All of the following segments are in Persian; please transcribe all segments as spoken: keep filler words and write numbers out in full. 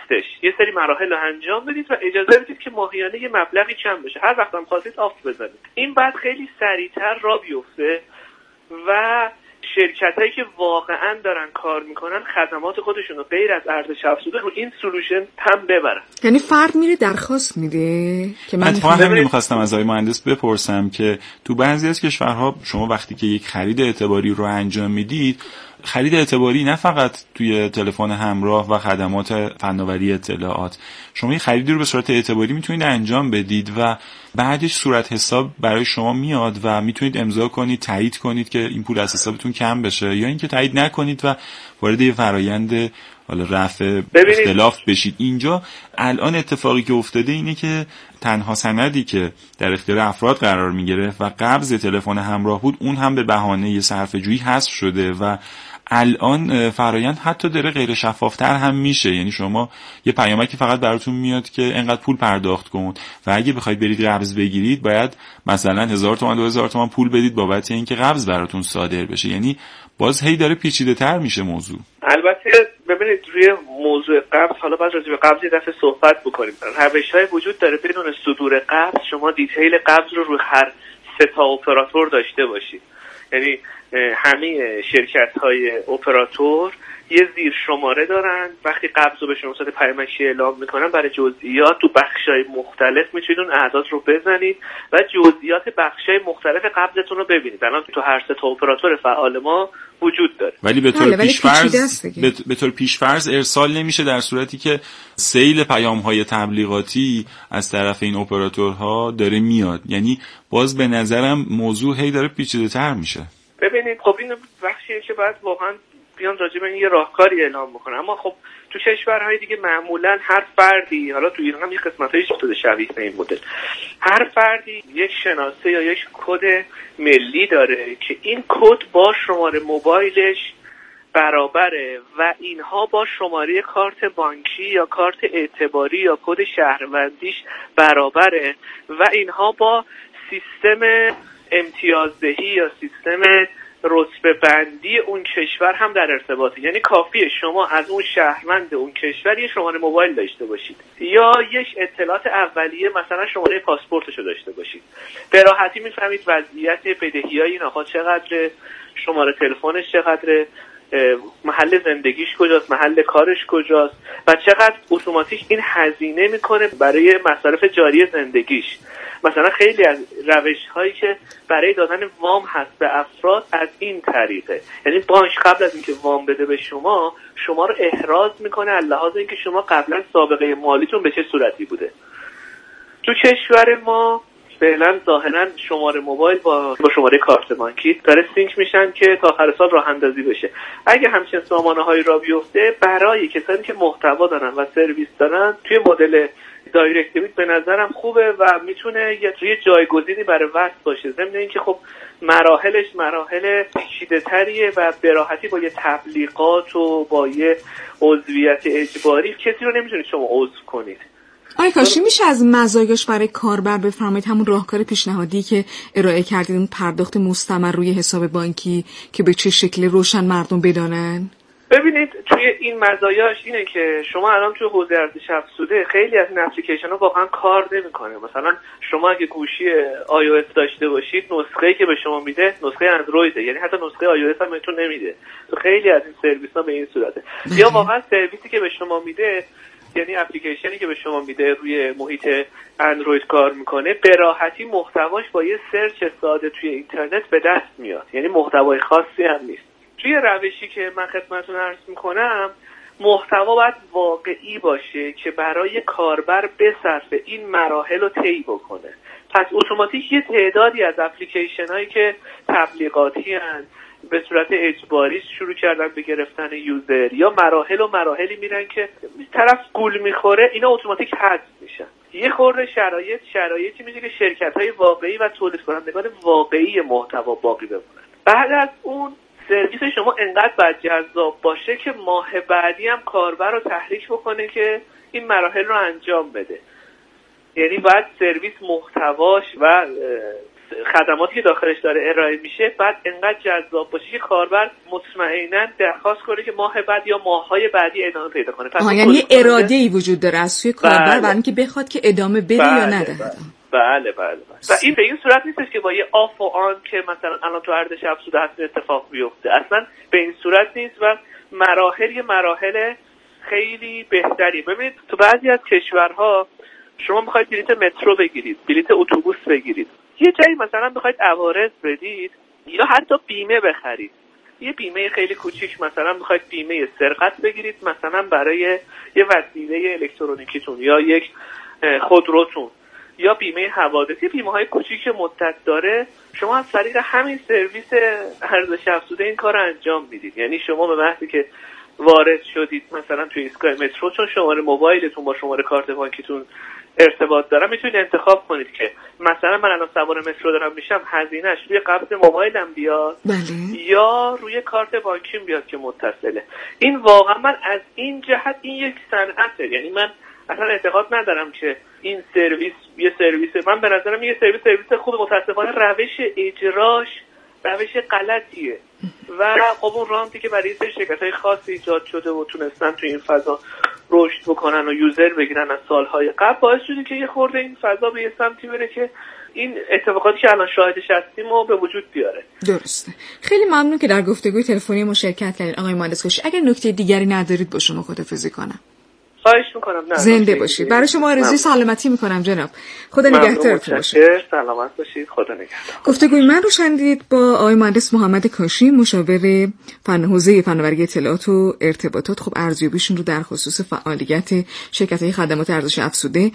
نیستش. یه سری مراحل رو انجام بدید و اجازه بدید که ماهیانه یه مبلغی کم بشه. هر وقت هم خواستید آف بزنید. این بعد خیلی سریعتر راه بیفته و شرکتایی که واقعا دارن کار میکنن خدمات خودشون رو غیر از ارزش افزوده رو این سولوشن هم ببرن. یعنی فرد میره درخواست میده که من اتفاقا همین می‌خواستم از آقای مهندس بپرسم که تو بعضی از کشورها شما وقتی که یک خرید اعتباری رو انجام میدید، خرید اعتباری نه فقط توی تلفن همراه و خدمات فناوری اطلاعات، شما این خریدی رو به صورت اعتباری میتونید انجام بدید و بعدش صورت حساب برای شما میاد و میتونید امضا کنید، تایید کنید که این پول از حسابتون کم بشه، یا اینکه تایید نکنید و وارد یه فرآیند حالا رفع اختلاف بشید. اینجا الان اتفاقی که افتاده اینه که تنها سندی که در اختیار افراد قرار میگیره و قبض تلفن همراه بود، اون هم به بهانه صرفه‌جویی حذف شده و الان فرآیند حتی داره غیر شفافتر هم میشه. یعنی شما یه پیامکی فقط براتون میاد که اینقدر پول پرداخت کن و اگه بخواید برید قبض بگیرید باید مثلا هزار تومان دو هزار تومان پول بدید بابت اینکه قبض براتون صادر بشه. یعنی باز هی داره پیچیده تر میشه موضوع. البته ببینید روی موضوع قبض حالا باید راجع به قبض یه دفعه صحبت بکنیم. روش‌های وجود داره بدون صدور قبض شما دیتیل قبض رو روی هر سه تا اپراتور داشته باشید. یعنی همه شرکت‌های اپراتور یه زیر شماره دارن، وقتی قبض رو به شما صورت پیامکی اعلام میکنن برای جزئیات تو بخش‌های مختلف میتونید اون اعداد رو بزنید و جزئیات بخش‌های مختلف قبضتون رو ببینید. الان تو هر سه تا اپراتور فعال ما وجود داره. ولی به طور پیش‌فرض به طور پیش‌فرض ارسال نمیشه در صورتی که سیل پیام‌های تبلیغاتی از طرف این اپراتورها داره میاد. یعنی باز به نظرم موضوع هی داره پیچیده‌تر میشه. ببینید خب این بخشیه که بعد واقعا بیان راجع به این یه راهکاری اعلام بکنه. اما خب تو کشورهای دیگه معمولا هر فردی، حالا تو ایران هم یه قسمتایی شده شبیه به این مدل، هر فردی یک شناسه یا یک کد ملی داره که این کد با شماره موبایلش برابره و اینها با شماره کارت بانکی یا کارت اعتباری یا کد شهروندیش برابره و اینها با سیستم امتیازدهی یا سیستم رتبه بندی اون کشور هم در ارتباطه. یعنی کافیه شما از اون شهروند اون کشور یه شماره موبایل داشته باشید یا یک اطلاعات اولیه مثلا شماره پاسپورتشو داشته باشید، به راحتی میفهمید وضعیت بدهیای این آقا چقدره، شماره تلفنش چقدره، محل زندگیش کجاست، محل کارش کجاست و چقدر اتوماتیک این هزینه میکنه برای مصارف جاری زندگیش. مثلا خیلی از روش‌هایی که برای دادن وام هست به افراد از این طریقه، یعنی بانک قبل از اینکه وام بده به شما شما رو احراز میکنه از لحاظ اینکه شما قبلا سابقه مالیتون به چه صورتی بوده. تو کشور ما فعلا ظاهرا شماره موبایل با با شماره کارت بانکی داره سینک میشن که تا آخر سال راه اندازی بشه. اگه همچین سامانه‌هایی را بیفته برای کسانی که محتوا دارن و سرویس دارن توی مدل دایرکت دیبیت به نظرم خوبه و میتونه یه جایگزینی برای وصل باشه. ضمن اینکه خب مراحلش مراحل پیچیده‌تریه و به راحتی با یه تبلیغات و با یه عضویت اجباری کسی رو نمیتونید شما عضو کنید. آیا کاشی میشه از مزایاش برای کاربر بفرمایید همون راهکار پیشنهادی که ارائه کردید، اون پرداخت مستمر روی حساب بانکی که به چه شکل روشن مردم بدانن؟ ببینید توی این مزایاش اینه که شما الان توی حوزه ارزش افزوده خیلی از این اپلیکیشن ها واقعا کار نمیکنه. مثلا شما اگه گوشی آی او اس داشته باشید نسخه‌ای که به شما میده نسخه اندرویده، یعنی حتی نسخه آی او اس هم بهتون نمیده. تو خیلی از این سرویس ها به این صورته. یا واقعا سرویسی که به شما میده، یعنی اپلیکیشنی که به شما میده روی محیط اندروید کار میکنه، به راحتی محتواش با یه سرچ ساده توی اینترنت به دست میاد، یعنی محتوای خاصی هم نیست. توی روشی که من خدمتتون عرض میکنم محتوا باید واقعی باشه که برای کاربر بصرفه این مراحل رو طی بکنه. پس اتوماتیک یه تعدادی از اپلیکیشن هایی که تبلیغاتی هستند به صورت اجباری شروع کردن به گرفتن یوزر یا مراحل و مراحلی میرن که طرف گول میخوره، اینا اتوماتیک حذف میشن. یه خورده شرایط شرایطی میشه که شرکت‌های واقعی و تولید کنندگان واقعی محتوا باقی بمونن. بعد از اون سرویس شما انقدر باید جذاب باشه که ماه بعدی هم کاربر رو تحریک بکنه که این مراحل رو انجام بده. یعنی باید سرویس محتواش و خدماتی که داخلش داره ارائه میشه بعد انقدر جذاب باشه که کاربر مطمئنا درخواست کنه که ماه بعد یا ماه‌های بعدی ادامه پیدا کنه. پس یعنی اراده‌ای وجود داره از سوی کاربر برای اینکه بخواد که ادامه بده بله. یا نده. بله بله بله. و این به این صورت نیستش که با یه آف و آن که مثلا الان تو ارزش افزوده هست اتفاق بیفته، اصلا به این صورت نیست و مراحل یه مراحل خیلی بهتری. ببینید تو بعضی از کشورها شما میخواید بلیت مترو بگیرید، بلیت اتوبوس بگیرید، یه جایی مثلا میخواید عوارض بدید یا حتی بیمه بخرید، یه بیمه خیلی کوچیک مثلا میخواید بیمه سرقت بگیرید مثلا برای یه وسیله الکترونیکیتون یا یک خودروتون یا بیمه حوادثی، بیمه های کوچیک مدت داره، شما از طریق همین سرویس ارزش افزوده این کار انجام میدید. یعنی شما به محضی که وارد شدید مثلا توی ایستگاه مترو، چون شماره موبایلتون با شماره کارت بانکیتون ارتباط داره، میتونید انتخاب کنید که مثلا من الان سوار مترو دارم میشم، هزینه‌اش روی قبض موبایلم بیاد بله. یا روی کارت بانکیم بیاد که متصله. این واقعا من از این جهت این یک صنعته، یعنی من اصلا اعتقاد ندارم که این سرویس یه سرویس، من به نظرم یه سرویس سرویس خوب، متاسفانه روش اجراش روش غلطیه و خب اون رانتی که برای سری شرکت‌های خاصی ایجاد شده و تونستن تو این فضا رشد بکنن و یوزر بگیرن از سالهای قبل، باعث شده که یه خورده این فضا به یه سمتی بره که این اتفاقاتی که الان شاهدش هستیم و به وجود بیاره. درسته. خیلی ممنون که در گفتگوی تلفنی ما شرکت کردید آقای مهندس کاشی. اگر نکته دیگری ندارید با شما خداحافظی کنم. خواهش میکنم. نه زنده باشید. برای شما آرزوی سلامتی میکنم جناب. خدا نگهدارتون باشه. سلامت باشید. خدا نگهدار. گفتگوی من رو شنیدید با آقای مهندس محمد کاشی، مشاور فن حوزه فناوری اطلاعات و ارتباطات. خب ارزیابیشون رو در خصوص فعالیت شرکت‌های خدمات ارزش افزوده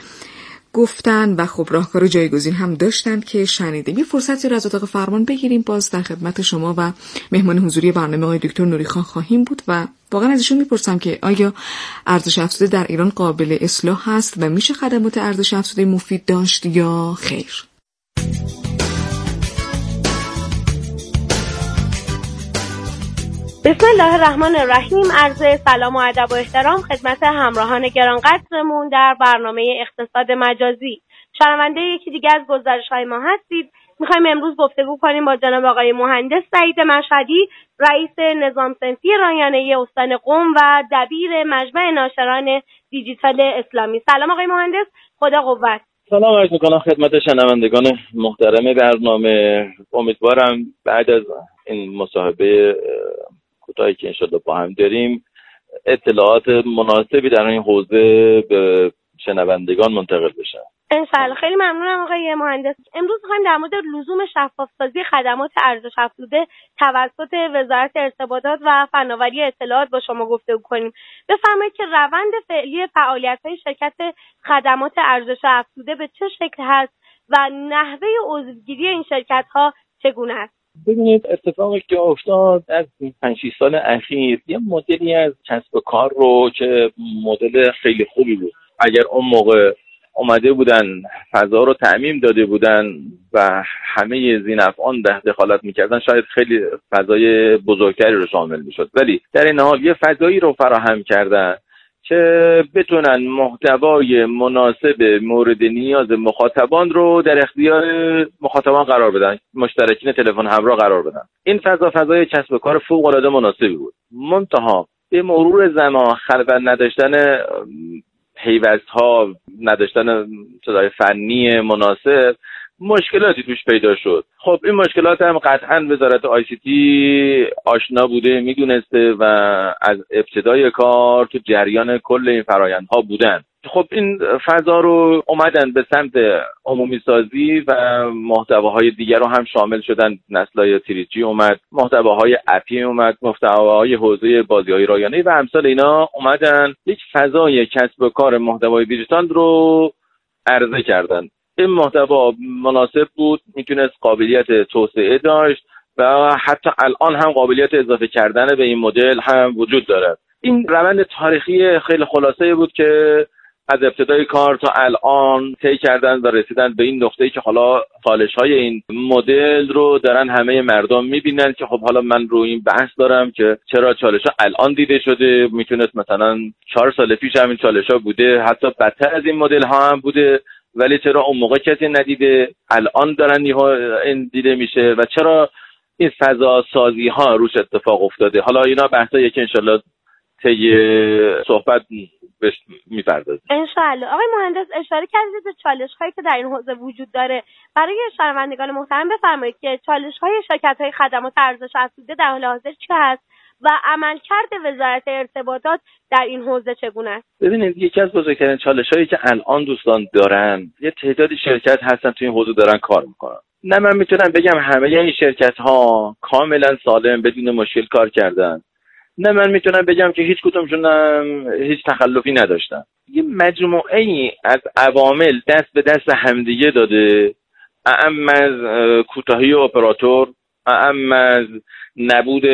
گفتن و خب راهکار جایگزین هم داشتن که شنیدیم. یه فرصتی رو از اتاق فرمان بگیریم، باز در خدمت شما و مهمان حضوری برنامه آقای دکتر نوریخان خواهیم بود و واقعا ازشون میپرسم که آیا ارزش افزوده در ایران قابل اصلاح هست و میشه خدمات ارزش افزوده مفید داشت یا خیر؟ بسم الله الرحمن الرحیم. عرض سلام و ادب و احترام خدمت همراهان گرانقدرمون در برنامه اقتصاد مجازی. شنونده یکی دیگه از گزارش‌های ما هستید. میخوایم امروز گفتگو کنیم با جناب آقای مهندس سعید مشهدی، رئیس نظام صنفی رایانه استان قم و دبیر مجمع ناشران دیجیتال اسلامی. سلام آقای مهندس، خدا قوت. سلام عرض می‌کنم خدمت شنوندگان محترم برنامه. امیدوارم بعد از این مصاحبه کوتاهی که انشالله با هم داریم اطلاعات مناسبی در این حوزه به شنوندگان منتقل بشه. انشالله. خیلی ممنونم آقای مهندس. امروز می‌خوایم در مورد لزوم شفاف‌سازی خدمات ارزش افزوده توسط وزارت ارتباطات و فناوری اطلاعات با شما گفتگو کنیم. بفرمایید که روند فعلی فعالیت‌های شرکت خدمات ارزش افزوده به چه شکل هست و نحوه عضوگیری این شرکت‌ها چگونه است؟ ببینید اتفاقی که افتاد از پنج شش سال اخیر یه مدلی از کسب و کار رو که مدل خیلی خوبی بود، اگر اون موقع اومده بودن فضا رو تعمیم داده بودن و همه ذی‌نفعان ده دخالت میکردن شاید خیلی فضای بزرگتری رو شامل میشد، ولی در این حال یه فضایی رو فراهم کردن که بتونن محتوای مناسب مورد نیاز مخاطبان رو در اختیار مخاطبان قرار بدن، مشترکین تلفن همراه قرار بدن. این فضا فضای کسب و کار فوق‌العاده مناسبی بود. منتها به مرور زمان خلق نداشتن پیوست‌ها، نداشتن صدای فنی مناسب، مشکلاتی توش پیدا شد. خب این مشکلات هم قطعاً وزارت آی سی تی آشنا بوده، میدونسته و از ابتدای کار تو جریان کل این فرآیندها بودن. خب این فضا رو اومدن به سمت عمومی سازی و محتواهای دیگر رو هم شامل شدن. نسل‌های تری جی اومد، محتواهای اپی اومد، محتواهای حوزه بازی‌های رایانه‌ای و امثال اینا اومدن یک فضای کسب و کار محتوای دیجیتال رو عرضه کردن. این محتوا مناسب بود، میتونست قابلیت توسعه داشت و حتی الان هم قابلیت اضافه کردن به این مدل هم وجود داره. این روند تاریخی خیلی خلاصه بود که از ابتدای کار تا الان طی کردن و رسیدن به این نقطه‌ای که حالا چالش‌های این مدل رو دارن همه مردم می‌بینن که خب حالا من رو این بحث دارم که چرا چالش‌ها الان دیده شده، میتونست مثلا چهار سال پیش همین چالش‌ها بوده، حتی بدتر از این مدل ها هم بوده ولی چرا اون موقع کسی ندیده، الان دارن این دیده میشه و چرا این فضا سازی ها روش اتفاق افتاده. حالا اینا بحثایی که انشالله طی صحبت بهش می‌پردازیم. انشالله. آقای مهندس اشاره کردید به چالش‌هایی که در این حوزه وجود داره. برای شنوندگان محترم بفرمایید که چالش‌های شرکت‌های خدمات ارزش افزوده در حال حاضر چه هست و عملکرد وزارت ارتباطات در این حوزه چگونه است؟ ببینید یکی از بزرگترین چالش‌هایی که الان دوستان دارن، یه تعدادی شرکت هستن تو این حوزه دارن کار میکنن. نه من میتونم بگم همه این شرکت‌ها کاملا سالم بدون مشکل کار کردن، نه من میتونم بگم که هیچ کدومشون هیچ تخلفی نداشتن. یه مجموعه ای از عوامل دست به دست همدیگه داده، اعم از کوتاهی اپراتور، اعم از نبود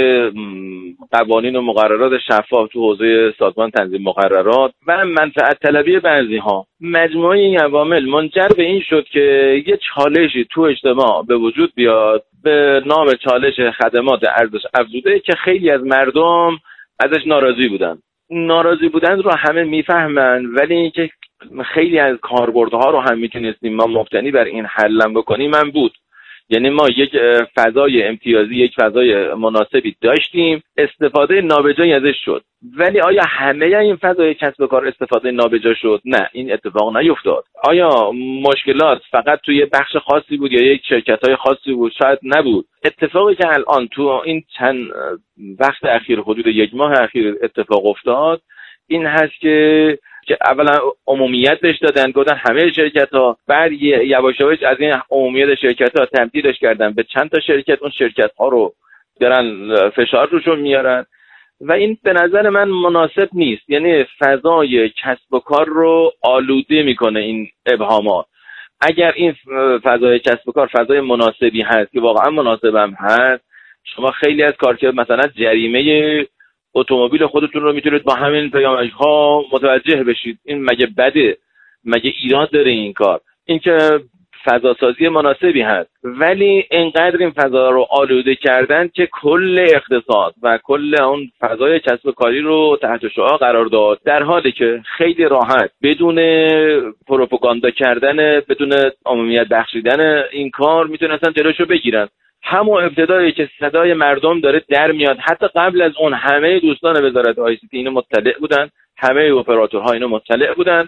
قوانین و مقررات شفاف تو حوزه سازمان تنظیم مقررات و منفعت طلبی بعضی ها. مجموعه این عوامل منجر به این شد که یه چالشی تو اجتماع به وجود بیاد به نام چالش خدمات ارزش افزوده که خیلی از مردم ازش ناراضی بودن. ناراضی بودن رو همه میفهمن، ولی اینکه خیلی از کاربردها رو هم میتونستیم ما مبتنی بر این حلم بکنیم من بود. یعنی ما یک فضای امتیازی، یک فضای مناسبی داشتیم، استفاده نابجایی ازش شد. ولی آیا همه این فضای کسب و کار استفاده نابجا شد؟ نه، این اتفاق نیفتاد. آیا مشکلات فقط توی بخش خاصی بود یا یک شرکت‌های خاصی بود؟ شاید نبود. اتفاقی که الان تو این چند وقت اخیر، حدود یک ماه اخیر اتفاق افتاد این هست که که اولا عمومیت بهش دادن، گفتن همه شرکت‌ها، بعد یواش یواش از این عمومیت شرکت‌ها تبدیلش کردن به چند تا شرکت، اون شرکت‌ها رو دارن فشار روشون میارن و این به نظر من مناسب نیست. یعنی فضای کسب و کار رو آلوده میکنه این ابهامات. اگر این فضای کسب و کار فضای مناسبی هست که واقعا مناسبم هست، شما خیلی از کارکرد مثلا جریمه اتومبیل خودتون رو میتونید با همین پیامک‌ها متوجه بشید. این مگه بده؟ مگه ایراد داره این کار؟ این که فضا سازی مناسبی هست، ولی اینقدر این فضا رو آلوده کردن که کل اقتصاد و کل اون فضای کسب و کاری رو تحت شعاع قرار داد، در حالی که خیلی راحت بدون پروپاگاندا کردن، بدون عمومیت بخشیدن این کار میتونستن جلوشو بگیرن. همون ابتدایی که صدای مردم داره در میاد، حتی قبل از اون همه دوستان وزارت آی سی تی اینو مطلع بودن، همه اپراتورها اینو مطلع بودن،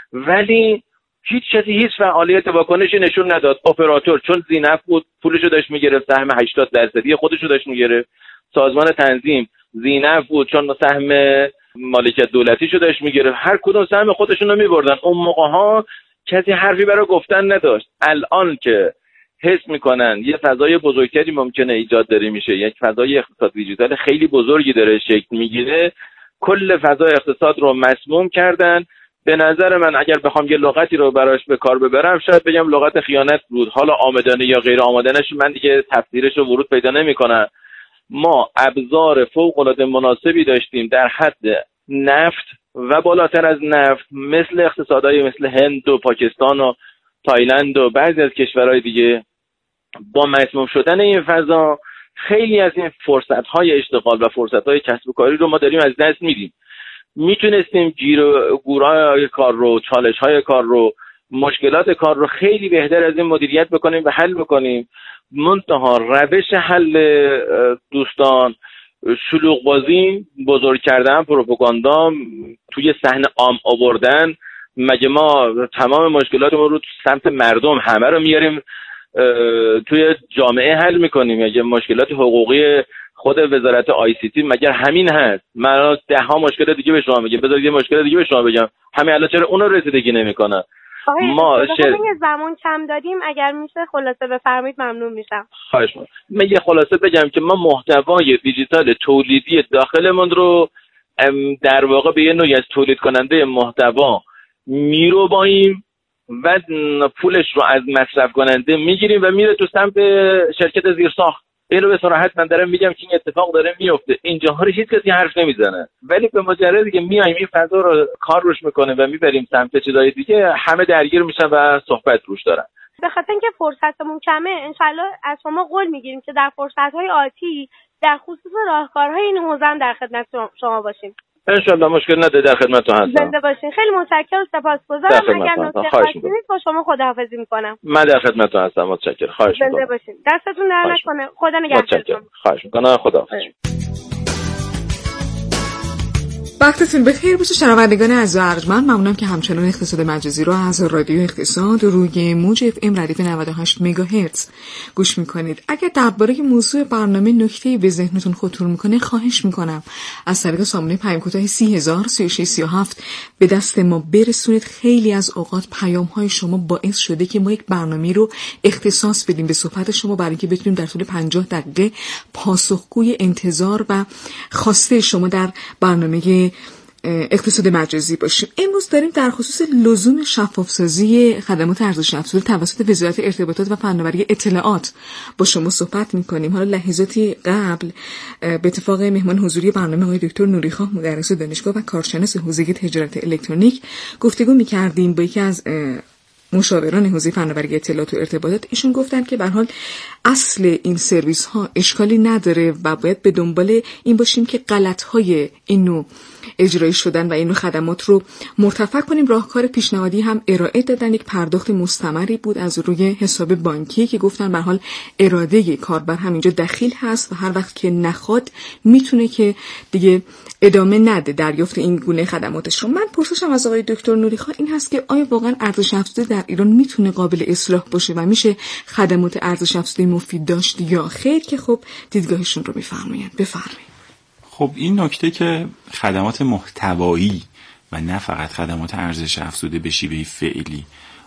ولی هیچ کسی هیچ فعالیت واکنشی نشون نداد. اپراتور چون ذی‌نفع بود پولشو داشت میگرفت، سهم هشتاد درصدی خودشو داشت میگرفت. سازمان تنظیم ذی‌نفع بود چون سهم مالکیت دولتیشو داشت میگرفت. هر کدوم سهم خودشون رو میبردن. اون موقع‌ها کسی حرفی برای گفتن نداشت. الان که حس میکنن یه فضای بزرگتری ممکنه ایجاد داره میشه، یک فضای اقتصاد دیجیتال خیلی بزرگی داره شکل میگیره، کل فضای اقتصاد رو مسموم کردن. به نظر من اگر بخوام یه لغتی رو براش به کار ببرم شاید بگم لغت خیانت بود. حالا آمدانه یا غیر آمدانش من دیگه تفسیرش رو ورود پیدا نمیکنم. ما ابزار فوق العاده مناسبی داشتیم در حد نفت و بالاتر از نفت، مثل اقتصادهای مثل هند و پاکستان و تایلند و بعضی از کشورهای دیگه. با مسموم شدن این فضا خیلی از این فرصت‌های اشتغال و فرصت‌های کسب و کاری رو ما داریم از دست میدیم. میتونستیم گیر و گورهای کار رو، چالش‌های کار رو، مشکلات کار رو خیلی بهتر از این مدیریت بکنیم و حل بکنیم. منتها روش حل دوستان شلوغ بازی، بزرگ کردن، پروپاگاندا، توی صحنه عام آوردن. مگه ما تمام مشکلاتمون رو تو سمت مردم همه رو میاریم توی جامعه حل میکنیم؟ مگه مشکلات حقوقی خود وزارت آی سی تی مگر همین هست؟ من ده ها مشکل دیگه به شما میگم، بذارید یه مشکل دیگه به شما بگم، همین الان چرا اون رو رسیدگی نمیکنه؟ ما شر... یه زمان کم دادیم، اگر میشه خلاصه بفرمایید ممنون میشم. خواهش می‌کنم. من یه خلاصه بگم که ما محتوای دیجیتال تولیدی داخلمون رو در واقع به یه نوعی از تولید کننده محتوا میروباییم و پولش رو از مصرف کننده میگیریم و میره تو سمت شرکت زیرساخت. اینو به صراحت من دارم میگم که این اتفاق داره میفته. اینجاها رو هیچ کسی حرف نمیزنه، ولی به مجردی که میایم این فضا رو کار روش میکنه و میبریم سمت چیزای دیگه، همه درگیر میشن و صحبت روش دارن. به خاطر اینکه فرصتمون کمه، انشالله از شما قول میگیریم که در فرصت‌های آتی در خصوص راهکارهای این حوزه در خدمت شما باشیم. انشالله مشکل نداره، در خدمتتون هستم. زنده باشین. خیلی متشکرم، سپاسگزارم. اگر نکته خاصی نیست با شما خداحافظی میکنم. من در خدمتتون هستم. متشکرم. خواهش میکنم. زنده باشین. دستتون در نکنه. خدا نگهدارتون. خواهش میکنم. خداحافظ. وقتتون بخیر باشه شنوندگان عزیز و ارجمند. ممنونم که همچنان اقتصاد مجازی رو از رادیو اقتصاد روی موج اف ام ردیف نود و هشت مگاهرتز گوش میکنید. اگر درباره موضوع برنامه نکته‌ای به ذهنتون خطور میکنه خواهش میکنم از طریق سامانه پیام کوتاه سی هزار سی و شش سی و هفت به دست ما برسونید. خیلی از اوقات پیام های شما باعث شده که ما یک برنامه رو اختصاص بدیم به صحبت شما برای اینکه بتونیم در طول پنجاه دقیقه پاسخگوی انتظار و خواسته شما در برنامه اقتصاد مجازی باشیم. امروز داریم در خصوص لزوم شفافسازی خدمات ارزش افزوده توسط وزارت ارتباطات و فناوری اطلاعات با شما صحبت می‌کنیم. حالا لحظاتی قبل به اتفاق مهمان حضوری برنامه آقای دکتر نوریخواه مدرس دانشگاه و کارشناس حوزه تجارت الکترونیک گفتگو می‌کردیم با یکی از مشاوران حوزه فناوری اطلاعات و ارتباطات. ایشون گفتن که به هر حال اصل این سرویس ها اشکالی نداره و باید به دنبال این باشیم که غلط های این نوع اجرایی شدن و این نوع خدمات رو مرتفع کنیم. راهکار پیشنهادی هم ارائه دادن، یک پرداخت مستمری بود از روی حساب بانکی که گفتن به هر حال اراده کاربر هم اینجا دخیل هست و هر وقت که نخواد میتونه که دیگه ادامه نده دریافت این گونه خدماتش رو. من پرسشم از آقای دکتر نوریخواه این هست که آیا واقعا ارزش افزوده در ایران میتونه قابل اصلاح باشه و میشه خدمات ارزش افزوده مفید داشت یا خیر؟ که خب دیدگاهشون رو میفرمایند. بفرمایید. خب این نکته که خدمات محتوایی و نه فقط خدمات ارزش افزوده به شیوه فعلی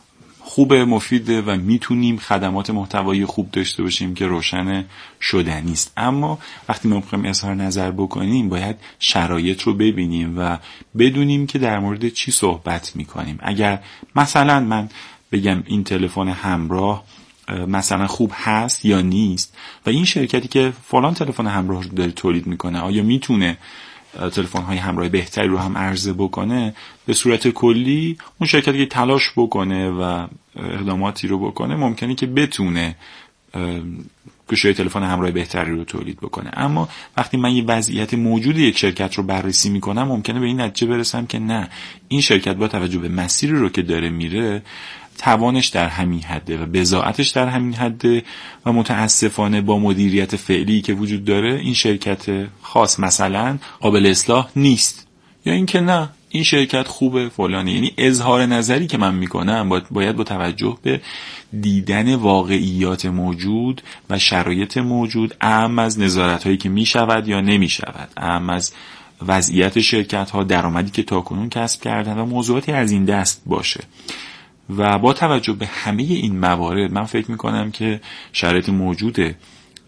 خوبه، مفیده و میتونیم خدمات محتوایی خوب داشته باشیم که روشن شدنی است. اما وقتی ما میخوایم اظهار نظر بکنیم باید شرایط رو ببینیم و بدونیم که در مورد چی صحبت میکنیم. اگر مثلا من بگم این تلفن همراه مثلا خوب هست یا نیست و این شرکتی که فلان تلفن همراه رو داره تولید میکنه آیا میتونه تلفن‌های همراه بهتری رو هم عرضه بکنه، به صورت کلی اون شرکتی که تلاش بکنه و اقداماتی رو بکنه ممکنه که بتونه گوشی تلفن همراه بهتری رو تولید بکنه. اما وقتی من یه وضعیت موجود یک شرکت رو بررسی میکنم ممکنه به این نتیجه برسم که نه، این شرکت با توجه به مسیری رو که داره میره توانش در همین حده و بضاعتش در همین حده و متاسفانه با مدیریت فعلی که وجود داره این شرکت خاص مثلا قابل اصلاح نیست، یا اینکه نه این شرکت خوبه فلانه. یعنی اظهار نظری که من میکنم باید با توجه به دیدن واقعیات موجود و شرایط موجود، اهم از نظارت هایی که میشود یا نمیشود، اهم از وضعیت شرکت ها، درآمدی که تاکنون کسب کردن و موضوعاتی از این دست باشه. و با توجه به همه این موارد من فکر میکنم که شرایط موجود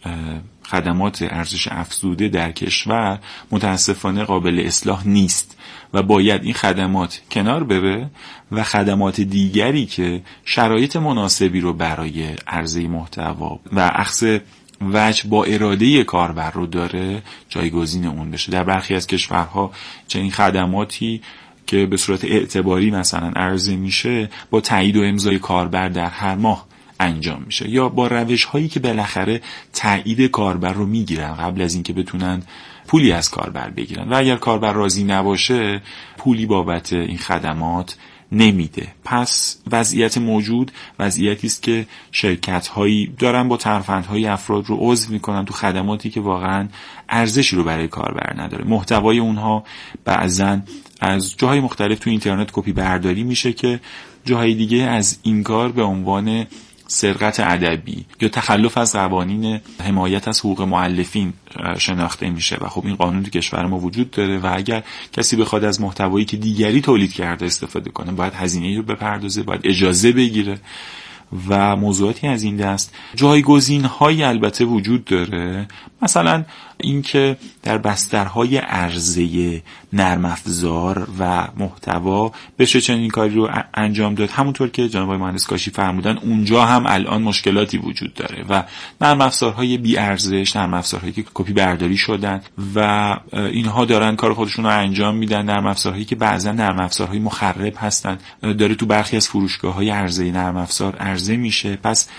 خدمات ارزش افزوده در کشور متاسفانه قابل اصلاح نیست و باید این خدمات کنار بره و خدمات دیگری که شرایط مناسبی رو برای عرضه محتوا و اخذ وجه با اراده کاربر رو داره جایگزین اون بشه. در برخی از کشورها چنین خدماتی که به صورت اعتباری مثلا عرضه میشه با تایید و امضای کاربر در هر ماه انجام میشه یا با روش هایی که بالاخره تایید کاربر رو میگیرن قبل از اینکه بتونن پولی از کاربر بگیرن و اگر کاربر راضی نباشه پولی بابت این خدمات نمیده. پس وضعیت موجود وضعیتی است که شرکت هایی دارن با ترفندهای افراد رو عضو میکنن تو خدماتی که واقعا ارزشی رو برای کاربر نداره. محتوای اونها بعضن از جاهای مختلف تو اینترنت کپی برداری میشه که جاهای دیگه از این کار به عنوان سرقت ادبی یا تخلف از قوانین حمایت از حقوق مؤلفین شناخته میشه و خب این قانون تو کشور ما وجود داره و اگر کسی بخواد از محتوایی که دیگری تولید کرده استفاده کنه باید هزینه‌ای رو بپردازه، باید اجازه بگیره و موضوعاتی از این دست. جایگزین‌هایی البته وجود داره، مثلا اینکه در بسترهای عرضه نرم افزار و محتوا بشه چنین کاری رو انجام داد. همونطور که جناب آقای مهندس کاشی فرمودن اونجا هم الان مشکلاتی وجود داره و نرم افزارهای بی ارزش، نرم افزارهایی که کپی برداری شدن و اینها دارن کار خودشون رو انجام میدن، نرم افزارهایی که بعضا نرم افزارهای مخرب هستن، داره تو برخی از فروشگاه‌های عرضه نرم افزار عرضه میشه. پس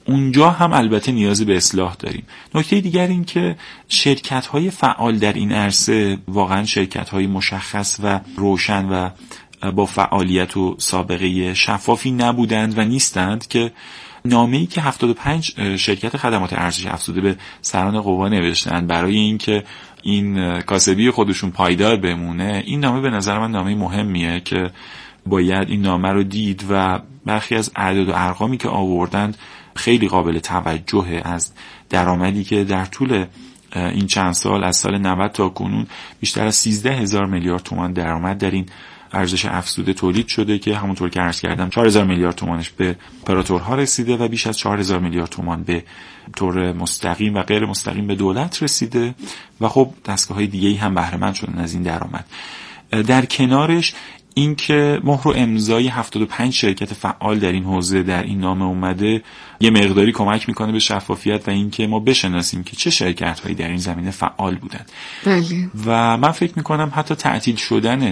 اونجا هم البته نیاز به اصلاح داریم. نکته دیگر این که شرکت‌های فعال در این عرصه واقعا شرکت‌های مشخص و روشن و با فعالیت و سابقه شفافی نبودند و نیستند که نامه‌ای که هفتاد و پنج شرکت خدمات ارزش افزوده به سران قوا نوشتند برای اینکه این کاسبی خودشون پایدار بمونه، این نامه به نظر من نامه مهمیه که باید این نامه رو دید و برخی از اعداد و ارقامی که آوردند خیلی قابل توجهه. از درآمدی که در طول این چند سال از سال نود تا کنون بیشتر از سیزده هزار میلیارد تومان درآمد در این ارزش افزوده تولید شده که همونطور که عرض کردم چهار هزار میلیارد تومانش به اپراتورها رسیده و بیش از چهار هزار میلیارد تومان به طور مستقیم و غیر مستقیم به دولت رسیده و خب دستگاه‌های دیگه‌ای هم بهره مند شدن از این درآمد. در کنارش اینکه مهر و امضای هفتاد و پنج شرکت فعال در این حوزه در این نامه اومده یه مقداری کمک میکنه به شفافیت و اینکه ما بشناسیم که چه شرکت‌هایی در این زمینه فعال بودن. بله. و من فکر میکنم حتی تعطیل شدن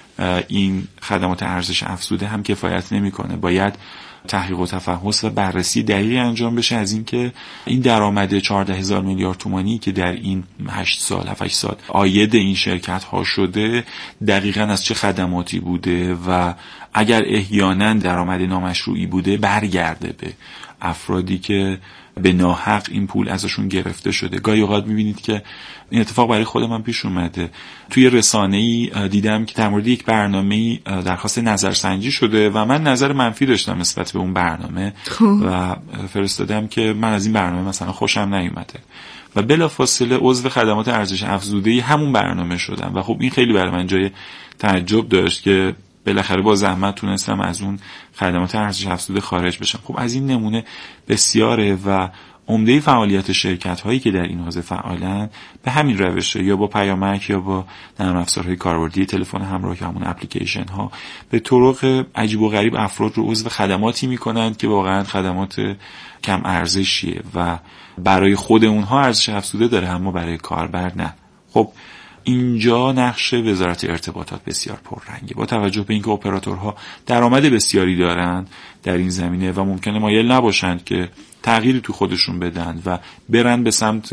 این خدمات ارزش افزوده هم کفایت نمیکنه. باید تحقیق و تفحص و بررسی دقیقی انجام بشه از اینکه این درآمد چهارده هزار میلیارد تومانی که در این هشت سال هفت سال عاید این شرکت ها شده دقیقاً از چه خدماتی بوده و اگر احیانا درآمد نامشروعی بوده برگرده به افرادی که به ناحق این پول ازشون گرفته شده. گاهی اوقات میبینید که این اتفاق برای خود من پیش اومده. توی رسانه‌ای دیدم که در مورد یک برنامه‌ای درخواست نظرسنجی شده و من نظر منفی داشتم نسبت به اون برنامه و فرستادم که من از این برنامه مثلا خوشم نیومده و بلافاصله عضو خدمات ارزش افزوده‌ای همون برنامه شدم و خب این خیلی برای من جای تعجب داشت که بالاخره با زحمت تونستم از اون خدمات ارزش افزوده خارج بشم. خب از این نمونه بسیاره و عمده فعالیت شرکت هایی که در این حوزه فعالن به همین روشه، یا با پیامک یا با نرم افزارهای کاربردی تلفن همراه یا همون اپلیکیشن ها به طرق عجیب و غریب افراد رو عضو خدماتی میکنند که واقعا خدمات کم ارزشیه و برای خود اونها ارزش افزوده داره اما برای کاربر نه. خب اینجا نقش وزارت ارتباطات بسیار پررنگه با توجه به اینکه اپراتورها درآمد بسیاری دارند در این زمینه و ممکنه مایل نباشند که تغییری تو خودشون بدن و برن به سمت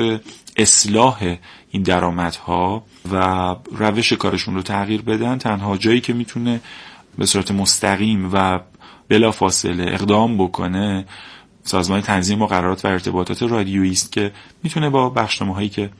اصلاح این درآمدها و روش کارشون رو تغییر بدن. تنها جایی که میتونه به صورت مستقیم و بلا فاصله اقدام بکنه سازمان تنظیم مقررات و ارتباطات رادیویی است که میتونه با بخشنامه‌هایی که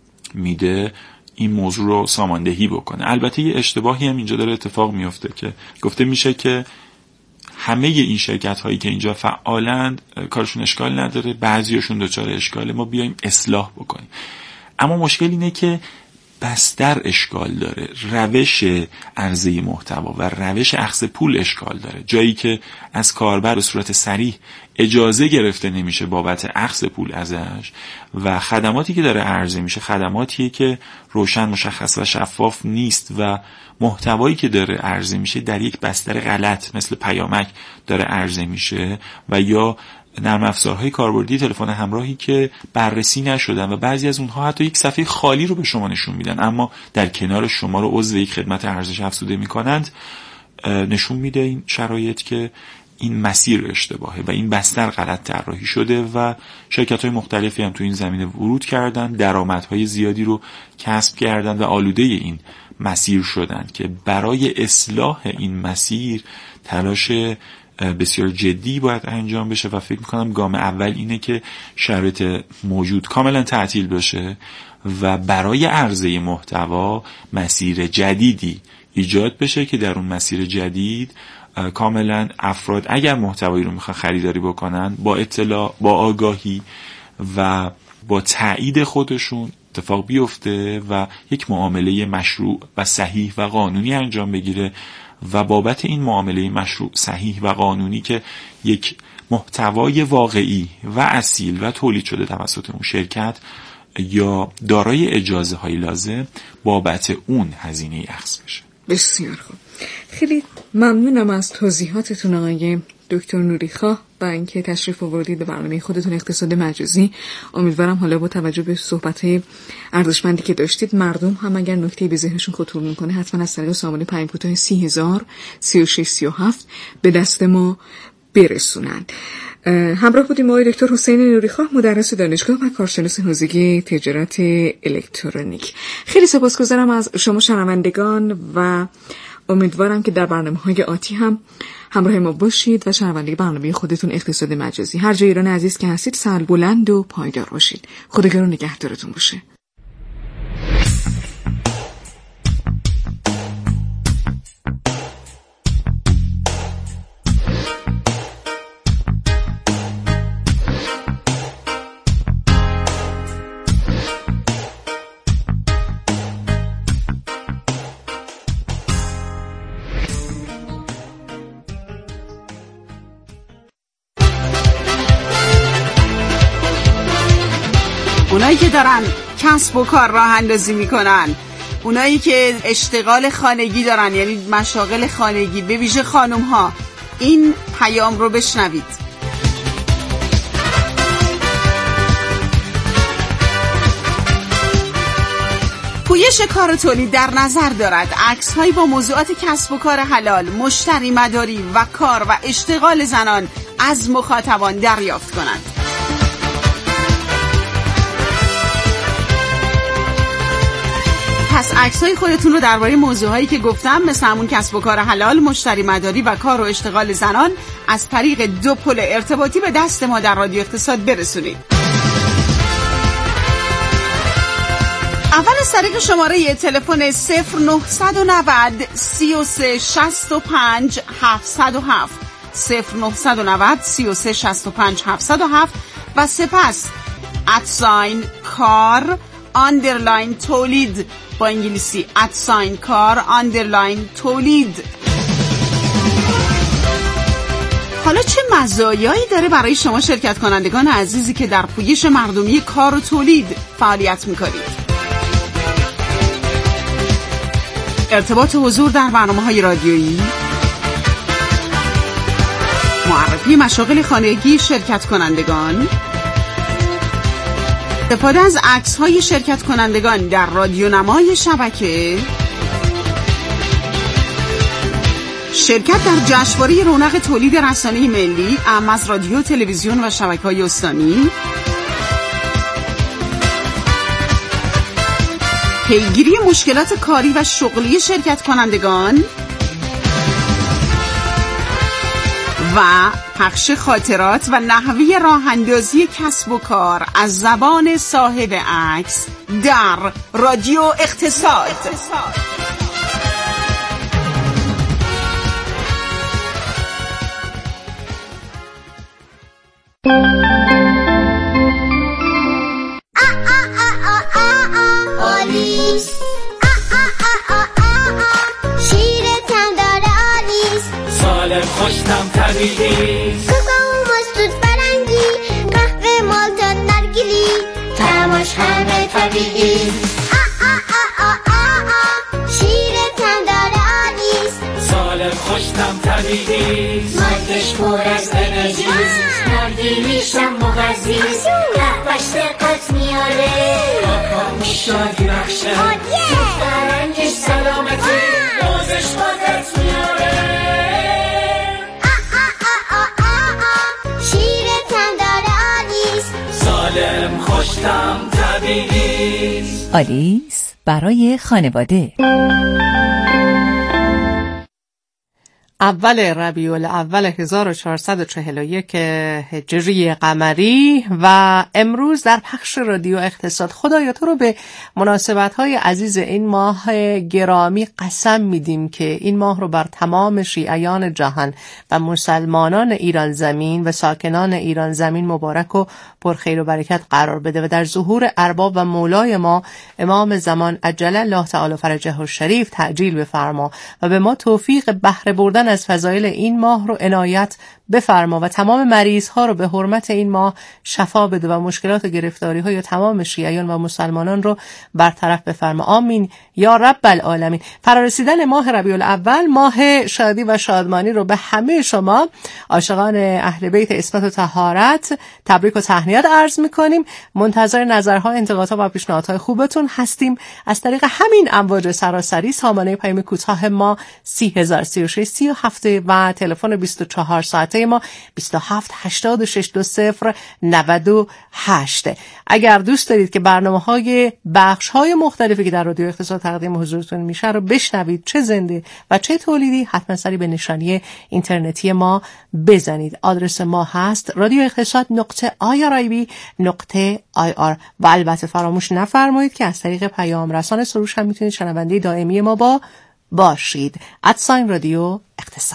میده این موضوع رو ساماندهی بکنه. البته یه اشتباهی هم اینجا داره اتفاق میفته که گفته میشه که همه این شرکت هایی که اینجا فعالند کارشون اشکال نداره، بعضیاشون دچار اشکاله، ما بیایم اصلاح بکنیم. اما مشکل اینه که بستر اشکال داره، روش عرضه محتوا و روش اخذ پول اشکال داره. جایی که از کاربر به صورت صریح اجازه گرفته نمیشه بابت اخذ پول ازش و خدماتی که داره عرضه میشه خدماتیه که روشن، مشخص و شفاف نیست و محتوایی که داره عرضه میشه در یک بستر غلط مثل پیامک داره عرضه میشه و یا نرم افزارهای کاربردی تلفن همراهی که بررسی نشدن و بعضی از اونها حتی یک صفحه خالی رو به شما نشون میدن اما در کنار شما رو عضو یک خدمت ارزش افزوده میکنند. نشون میده این شرایط که این مسیر اشتباهه و این بستر غلط طراحی شده و شرکت‌های مختلفی هم تو این زمینه ورود کردن، درآمدهای زیادی رو کسب کردن و آلوده این مسیر شدن که برای اصلاح این مسیر تلاش بسیار جدی باید انجام بشه و فکر میکنم گام اول اینه که شرایط موجود کاملا تعطیل بشه و برای عرضه محتوا مسیر جدیدی ایجاد بشه که در اون مسیر جدید کاملا افراد اگر محتوایی رو میخوان خریداری بکنن با اطلاع، با آگاهی و با تایید خودشون اتفاق بیفته و یک معامله مشروع و صحیح و قانونی انجام بگیره و بابت این معامله مشروع، صحیح و قانونی که یک محتوای واقعی و اصیل و تولید شده توسط اون شرکت یا دارای اجازه های لازم بابت اون هزینه اخذ بشه. بسیار خوب، خیلی ممنونم از توضیحاتتون آقای دکتر نوریخواه و اینکه تشریف آوردید به برنامه خودتون اقتصاد مجازی. امیدوارم حالا با توجه به صحبت‌های ارزشمندی که داشتید مردم هم اگر نکته به ذهنشون خطور میکنه حتما از طریق سامانه پیام کوتاه سی هزار سی و شش سی و هفت به دست ما برسونند. همراه بودیم آقای دکتر حسین نوریخواه، مدرس دانشگاه و کارشناس حوزه تجارت الکترونیک. خیلی سپاسگزارم از شما شنوندگان و امیدوارم که در برنامه‌های آتی هم همراه ما باشید و شنونده برنامه خودتون اقتصاد مجازی هر جای ایران عزیز که هستید سر بلند و پایدار باشید. خداگار و نگهدارتون باشه. اونایی که دارن کسب و کار راه اندازی میکنن، اونایی که اشتغال خانگی دارن، یعنی مشاغل خانگی، به ویژه خانم ها، این پیام رو بشنوید. پویش کار و تولید در نظر دارد عکس‌هایی با موضوعات کسب و کار حلال، مشتری مداری و کار و اشتغال زنان از مخاطبان دریافت کنند. پس عکس‌های خودتون رو درباره موضوعهایی که گفتم، مثل همون کسب و کار حلال، مشتری مداری و کار و اشتغال زنان، از طریق دو پل ارتباطی به دست ما در رادیو اقتصاد برسونید. اول از طریق شماره تلفن صفر نهصد و نود سی و سه شصت و پنج هفتصد و هفت صفر نهصد و نود سی و سه شصت و پنج هفتصد و هفت و سپس ادساین کار آندرلاین تولید، با انگلیسی ادساین کار آندرلاین تولید. حالا چه مزایایی داره برای شما شرکت کنندگان عزیزی که در پویش مردمی کار و تولید فعالیت میکنید؟ ارتباط حضور در برنامه‌های رادیویی، معرفی مشاغل خانگی شرکت کنندگان، استفاده از عکس‌های شرکت کنندگان در رادیو نمای شبکه، شرکت در جشنواره رونق تولید رسانه‌ای ملی اعم از رادیو، تلویزیون و شبکه‌های استانی، پیگیری مشکلات کاری و شغلی شرکت کنندگان و پخش خاطرات و نحوه راه اندازی کسب و کار از زبان صاحب عکس در رادیو اقتصاد. آلیس شیرتم داره آلیس، سالم خوشتم طبیعی، کوکو مستود فرنگی، قهوه مالتا نرگیلی، تماش همه طبیعی. شیرتم داره آلیس، سالم خوشتم طبیعی، مادش پر از انرژیز، نرگیلیشم مغذیز، قهوهش دقت میاره، شادی بخشه، فرنگش سلامتی، بازش بازت میاره. شیرتم داره آلیس، سالم خوشتم طبیعی. آلیس برای خانواده. اول ربیع الاول هزار و چهارصد و چهل و یک هجری قمری و امروز در پخش رادیو اقتصاد خدایا تو رو به مناسبت‌های عزیز این ماه گرامی قسم میدیم که این ماه رو بر تمام شیعیان جهان و مسلمانان ایران زمین و ساکنان ایران زمین مبارک و پرخیر و برکت قرار بده و در ظهور ارباب و مولای ما امام زمان عجل الله تعالی فرجه الشریف تعجیل بفرما و به ما توفیق بهره بردن از فضایل این ماه رو عنایت بفرما و تمام مریض ها رو به حرمت این ماه شفا بده و مشکلات و گرفتاری های تمام شیعیان و مسلمانان رو برطرف بفرما. آمین یا رب العالمین. فرارسیدن ماه ربیع الاول ماه شادی و شادمانی رو به همه شما عاشقان اهل بیت عصمت و طهارت تبریک و تهنیت عرض میکنیم. منتظر نظرها، انتقادها و پیشنهادهای خوبتون هستیم. از طریق همین امواج سراسری سامانه پیام کوتاه ما سی هزار سی و شش سی و هفت و تلفن بیست و چهار ساعته شماره ما بیست و هفت هشتاد و شش دو صفر نود و هشت. اگر دوست دارید که برنامه‌های بخش‌های مختلفی که در رادیو اقتصاد تقدیم حضورتون میشه رو بشنوید، چه زنده و چه تولیدی، حتما سری به نشانی اینترنتی ما بزنید. آدرس ما هست رادیو اقتصاد نقطه آی آر آی بی نقطه آی آر و البته فراموش نفرمایید که از طریق پیام رسان سروش هم میتونید شنونده دائمی ما با باشید. ادساین رادیو اقتصاد.